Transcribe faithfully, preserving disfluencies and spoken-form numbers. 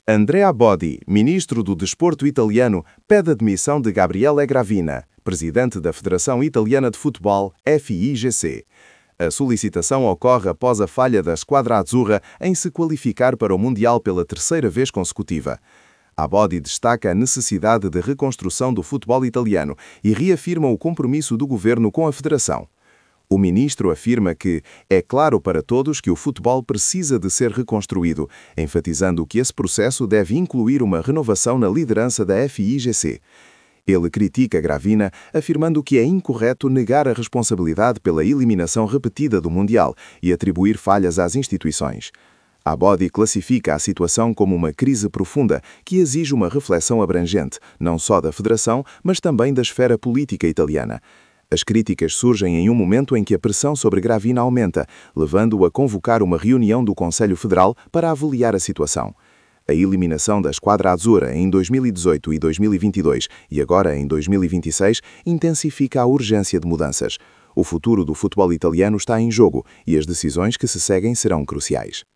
Andrea Bodi, ministro do Desporto italiano, pede a demissão de Gabriele Gravina, presidente da Federação Italiana de Futebol, F I G C. A solicitação ocorre após a falha da Squadra Azzurra em se qualificar para o Mundial pela terceira vez consecutiva. A Bodi destaca a necessidade de reconstrução do futebol italiano e reafirma o compromisso do governo com a federação. O ministro afirma que é claro para todos que o futebol precisa de ser reconstruído, enfatizando que esse processo deve incluir uma renovação na liderança da F I G C. Ele critica Gravina, afirmando que é incorreto negar a responsabilidade pela eliminação repetida do Mundial e atribuir falhas às instituições. A Bodi classifica a situação como uma crise profunda que exige uma reflexão abrangente, não só da Federação, mas também da esfera política italiana. As críticas surgem em um momento em que a pressão sobre Gravina aumenta, levando-o a convocar uma reunião do Conselho Federal para avaliar a situação. A eliminação da Squadra Azzurra em dois mil e dezoito e dois mil e vinte e dois e agora em dois mil e vinte e seis intensifica a urgência de mudanças. O futuro do futebol italiano está em jogo e as decisões que se seguem serão cruciais.